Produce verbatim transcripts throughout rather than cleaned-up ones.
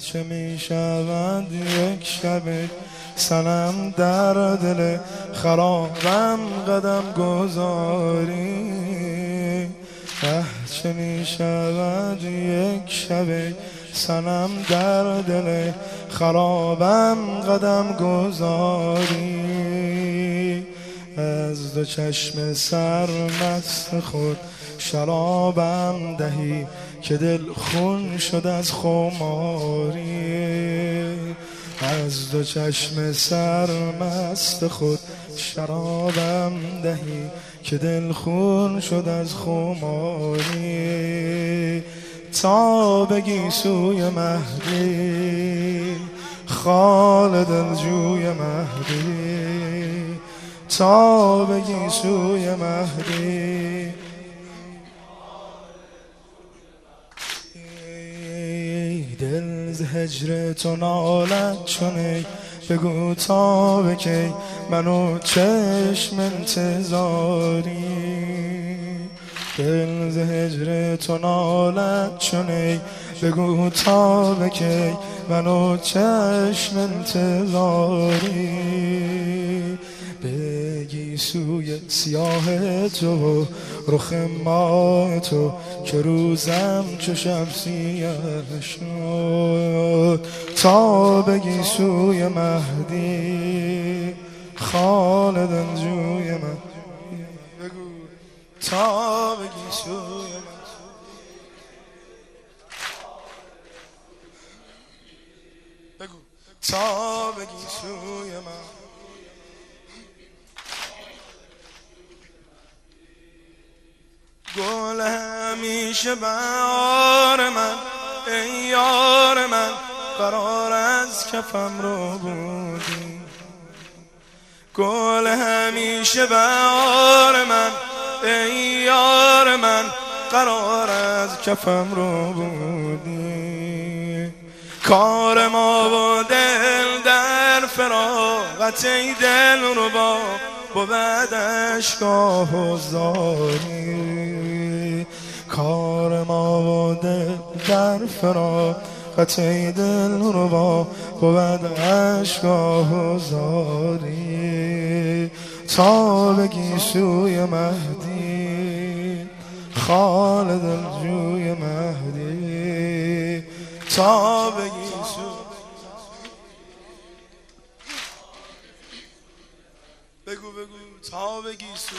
چه می شود یک شب سنم در دل خرابم قدم گذاری. اه چه می شود یک شب سنم در دل خرابم قدم گذاری. از دو چشم سرمست خود شرابم دهی که دل خون شد از خماری. از دو چشم سرمست خود شرابم دهی که دل خون شد از خماری. تا بگی سوی مهدی خال دلجوی مهدی، تا بگی سوی مهدی. دل ز هجر تو نالد چونی، بگو تا به کی منو چشم انتظاری. دل ز هجر تو نالد چونی، بگو تا به کی منو چشم انتظاری. بگی سوی سیاه تو رخ ما تو که روزم چو شب سیاه شد. تا بگی سوی مهدی خال دلجوی مهدی، بگو تا بگی سوی مهدی. بگو تا بگی سوی مهدی. گل همیشه بهار من ای یار من، قرار از کفم رو بودی. گل همیشه بهار من ای یار من، قرار از کفم رو بودی. کار ما و دل در فراغت ای دل رو با بود اشکاه و زاری. کار ما و دل در فراغت ای دل رو با بود اشکاه و زاری. تا بگی سوی مهدی خال دلجوی مهدی، تا بگی سوی. بگو بگو تا بگی سوی.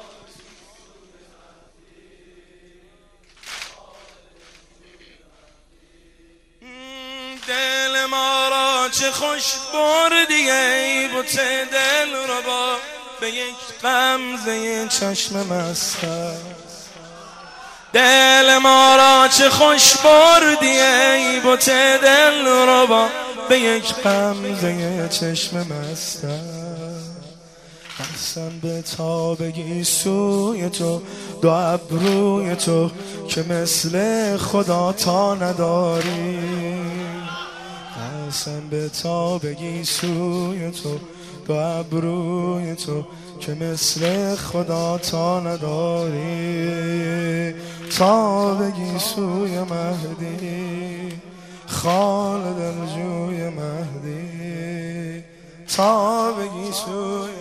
دل ما را چه خوش بردی ای بت دل رو با، به یک غمزه چشم مستت. دل ما را چه خوش بردی ای بت دل رو با، به یک غمزه چشم مستت. قسم به تا بگی سوی تو دو ابروی تو که مثل خدا تا نداری. قسم به تا بگی سوی تو دو ابروی تو که مثل خدا تا نداری. تا بگی سوی مهدی خال دلجوی مهدی، تا بگی سوی.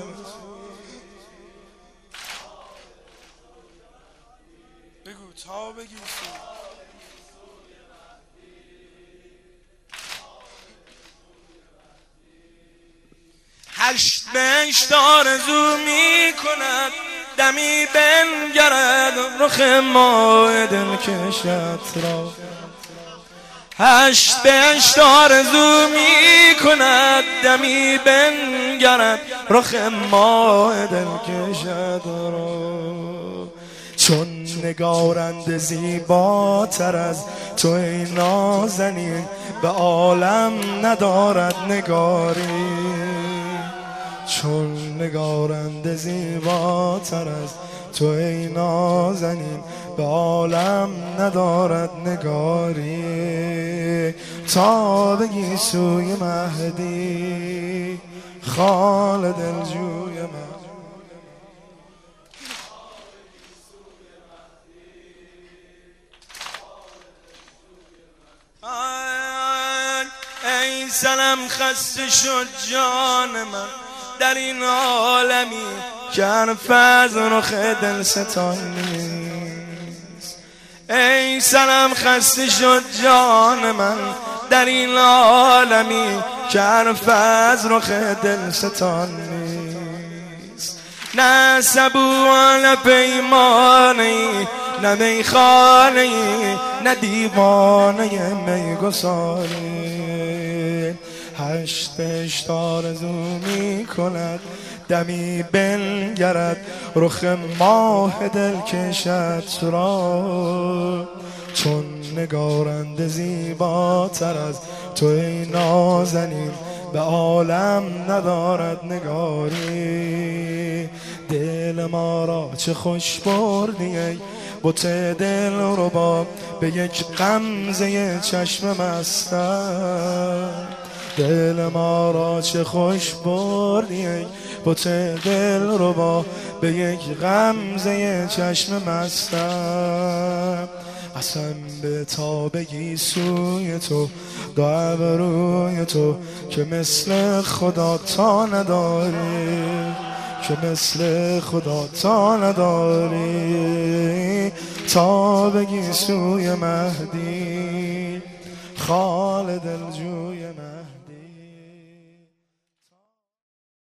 بگو تا بگی سوی. هشت بهشت آرزو می کند دمی بنگرد رخ ماه دلکشت را. هشت بهشت آرزو می کند دمی بنگرد رخ ماه دلکشت را. چون نگارنده زیباتر از تو ای نازنین به عالم ندارد نگاری. چون نگارنده زیباتر از تو ای نازنین به عالم ندارد نگاری. تا بگی سوی مهدی خال دلجوی مهدی. سنم خسته شد جان من در این عالمی که حرف از رخ دلستان نیست. ای سنم خسته شد جان من در این عالمی که حرف از رخ دلستان نیست. نه سبوه نه پیمانه‌ای نه میخانه‌ای نه دیوانه میگساری. هشتش آرزو می کند دمی بنگرد رخ ماه دل کشد را، چون نگارنده زیباتر از تو ای نازنین به عالم ندارد نگاری. دل ما را چه خوش بردی ای بت دل ربا به یک غمزه چشم مستم. دل ما را چه خوش بردی ای بت دل ربا به یک غمزه چشم مستم. قسم به تابگی سوی تو دو ابروی تو که مثل خدا تا نداری، که مثل خدا تا نداری. تا بگی سوی مهدی خال دلجوی من